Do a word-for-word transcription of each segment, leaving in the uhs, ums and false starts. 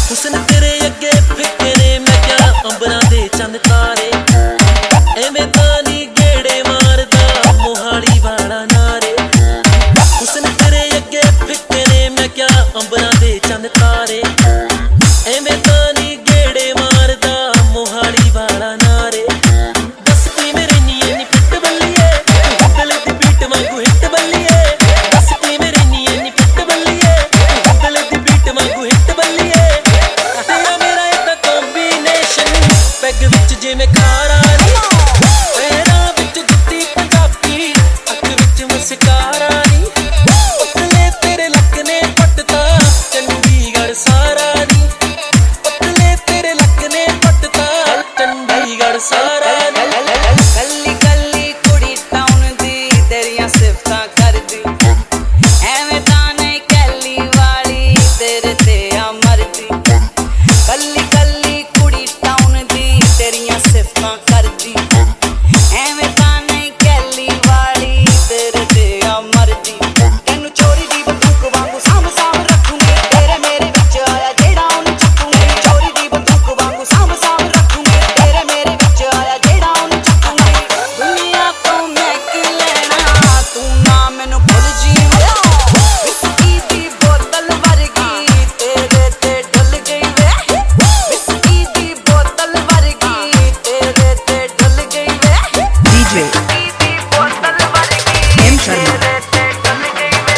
हुस्न तेरे अगे फिक्के ने मैं क्या अंबरां दे चंद तारे एवें तानी गेड़े मारदा मोहाली वाला नारे। हुस्न तेरे अगे फिक्के ने मैं क्या अंबरां दे चंद तारे एवें तानी गेड़े मारदा मोहाली वाला नारे। दस की मेरे नीए नी पिट बल्लिए दिल दी बीट वांगू हिट बल्लिए। दस की मेरे नीए नी पिट बल्लिए दिल दी बीट वांगू हिट बल्लिए। तेरा मेरा इदा कॉम्बिनेशन पैग विच जिवें खारा नी पैरां विच जुत्ती पंजाबी अख विच मस्कारा नी। पतले तेरे लक ने पटता चंडीगढ़ सारा नी। पतले तेरे लक ने पटता चंडीगढ़ सारा नी। कल्ली कल्ली कुड़ी टाउन दी तेरियां सिफतां करदी एवें तां नहीं कैली वाली तेरे ते आ मरदी। कल्ली कल्ली कुड़ी टाउन दी तेरियां सिफतां करदी एवें तां नहीं कैली वाली तेरे ते आ मरदी। तैनू चोरी दी बंदूक वांगू साम साम रखूंगी तेरे मेरे विच आया जेड़ा ओनू चुकूंगी। चोरी दी बंदूक वांगू साम साम रखूंगी तेरे मेरे विच आया जेड़ा ओनू चुकूंगी। दुनिया तो मैं की लेना तू ना मैनू भुल जीवे विस्की दी बोतल वर्गी तेरे ते डल गई वे। विस्की दी बोतल वर्गी तेरे ते डल गई वे। डीजे विस्की दी बोतल वर्गी एम शर्मा। तेरे ते डल गई वे।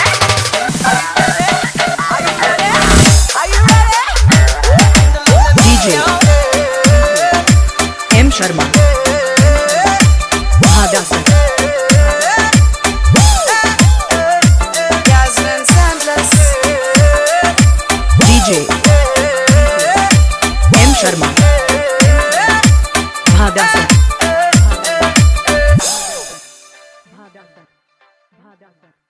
Are you ready? DJ M Sharma Bhagasar. Jasmine Sandless. DJ M Sharma Bhagasar. Bhagasar भागासर।